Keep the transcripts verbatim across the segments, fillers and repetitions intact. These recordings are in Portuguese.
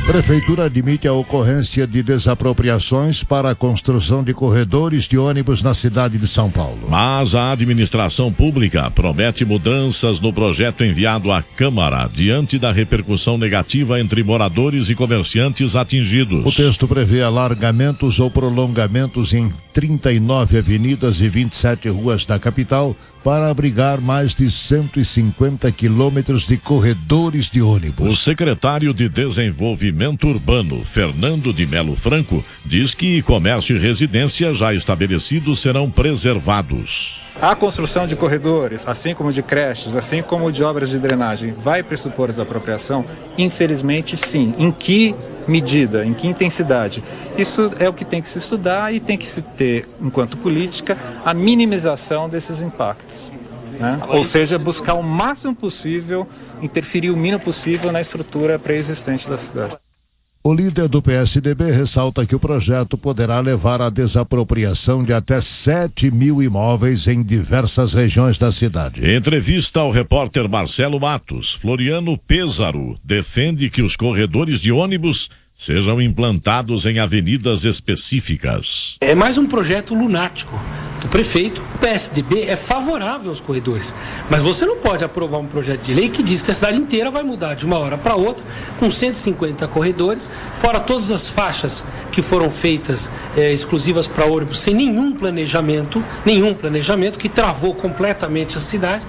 Prefeitura admite a ocorrência de desapropriações para a construção de corredores de ônibus na cidade de São Paulo. Mas a administração pública promete mudanças no projeto enviado à Câmara, diante da repercussão negativa entre moradores e comerciantes atingidos. O texto prevê alargamentos ou prolongamentos em trinta e nove avenidas e vinte e sete ruas da capital para abrigar mais de cento e cinquenta quilômetros de corredores de ônibus. O secretário de Desenvolvimento Urbano, Fernando de Melo Franco, diz que comércio e residência já estabelecidos serão preservados. A construção de corredores, assim como de creches, assim como de obras de drenagem, vai pressupor desapropriação? Infelizmente, sim. Em que medida? Em que intensidade? Isso é o que tem que se estudar e tem que se ter, enquanto política, a minimização desses impactos, né? Ou seja, buscar o máximo possível, interferir o mínimo possível na estrutura pré-existente da cidade. O líder do P S D B ressalta que o projeto poderá levar à desapropriação de até sete mil imóveis em diversas regiões da cidade. Em entrevista ao repórter Marcelo Matos, Floriano Pêsaro defende que os corredores de ônibus sejam implantados em avenidas específicas. É mais um projeto lunático do prefeito. O P S D B é favorável aos corredores, mas você não pode aprovar um projeto de lei que diz que a cidade inteira vai mudar de uma hora para outra, com cento e cinquenta corredores, fora todas as faixas que foram feitas é, exclusivas para ônibus, sem nenhum planejamento, nenhum planejamento, que travou completamente a cidade.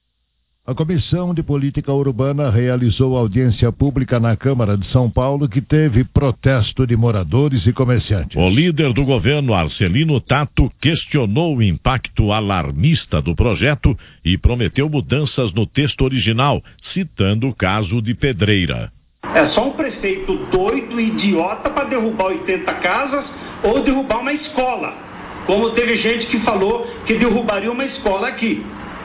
A Comissão de Política Urbana realizou audiência pública na Câmara de São Paulo, que teve protesto de moradores e comerciantes. O líder do governo, Arcelino Tato, questionou o impacto alarmista do projeto e prometeu mudanças no texto original, citando o caso de Pedreira. É só um prefeito doido e idiota para derrubar oitenta casas ou derrubar uma escola, como teve gente que falou que derrubaria uma escola aqui.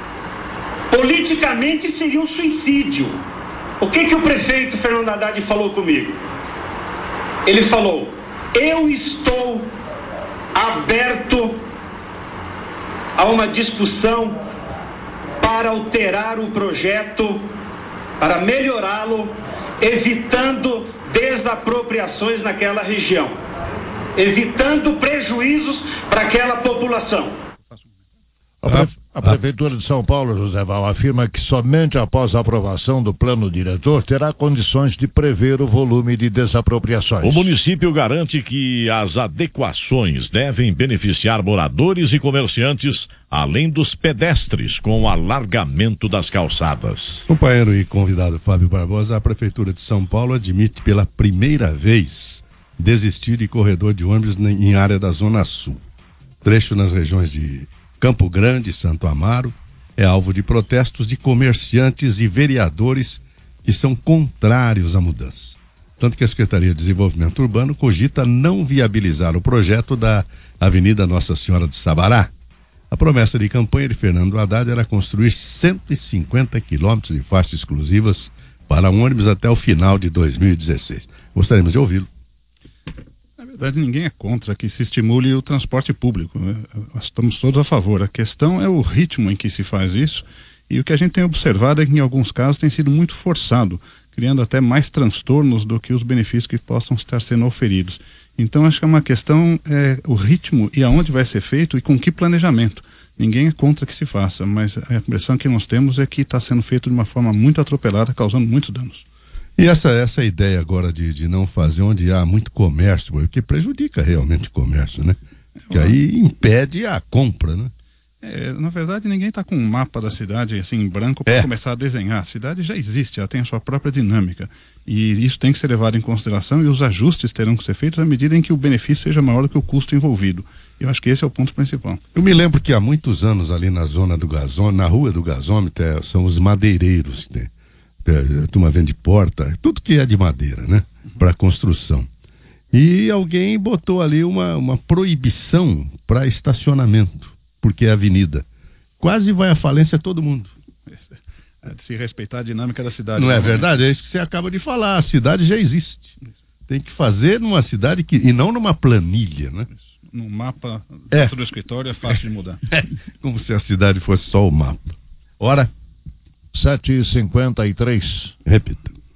Politicamente seria um suicídio. O que que o prefeito Fernando Haddad falou comigo? Ele falou: eu estou aberto a uma discussão para alterar o projeto, para melhorá-lo, evitando desapropriações naquela região, evitando prejuízos para aquela população. A, pre... a Prefeitura de São Paulo, José Val, afirma que somente após a aprovação do plano diretor terá condições de prever o volume de desapropriações. O município garante que as adequações devem beneficiar moradores e comerciantes, além dos pedestres, com o alargamento das calçadas. Companheiro e convidado Fábio Barbosa, a Prefeitura de São Paulo admite pela primeira vez desistir de corredor de ônibus em área da Zona Sul. Trecho nas regiões de Campo Grande e Santo Amaro é alvo de protestos de comerciantes e vereadores que são contrários à mudança. Tanto que a Secretaria de Desenvolvimento Urbano cogita não viabilizar o projeto da Avenida Nossa Senhora de Sabará. A promessa de campanha de Fernando Haddad era construir cento e cinquenta quilômetros de faixas exclusivas para ônibus até o final de dois mil e dezesseis. Gostaríamos de ouvi-lo. Na verdade, ninguém é contra que se estimule o transporte público, né? Nós estamos todos a favor. A questão é o ritmo em que se faz isso, e o que a gente tem observado é que em alguns casos tem sido muito forçado, criando até mais transtornos do que os benefícios que possam estar sendo oferidos. Então acho que é uma questão, é, o ritmo e aonde vai ser feito e com que planejamento. Ninguém é contra que se faça, mas a impressão que nós temos é que está sendo feito de uma forma muito atropelada, causando muitos danos. E essa, essa ideia agora de, de não fazer onde há muito comércio, porque prejudica realmente o comércio, né? Que aí impede a compra, né? É, na verdade, ninguém está com um mapa da cidade assim em branco para é. começar a desenhar. A cidade já existe, ela tem a sua própria dinâmica. E isso tem que ser levado em consideração, e os ajustes terão que ser feitos à medida em que o benefício seja maior do que o custo envolvido. Eu acho que esse é o ponto principal. Eu me lembro que há muitos anos ali na zona do gasômetro, na rua do gasômetro, é, são os madeireiros que tem. A turma vende porta, tudo que é de madeira, né? Para construção. E alguém botou ali uma, uma proibição para estacionamento, porque é avenida. Quase vai à falência todo mundo. É de se respeitar a dinâmica da cidade. Não é verdade? É isso que você acaba de falar. A cidade já existe. Tem que fazer numa cidade que, e não numa planilha, né? No mapa é. dentro do escritório é fácil de mudar. Como se a cidade fosse só o mapa. Ora. sete e cinquenta e três. Repita.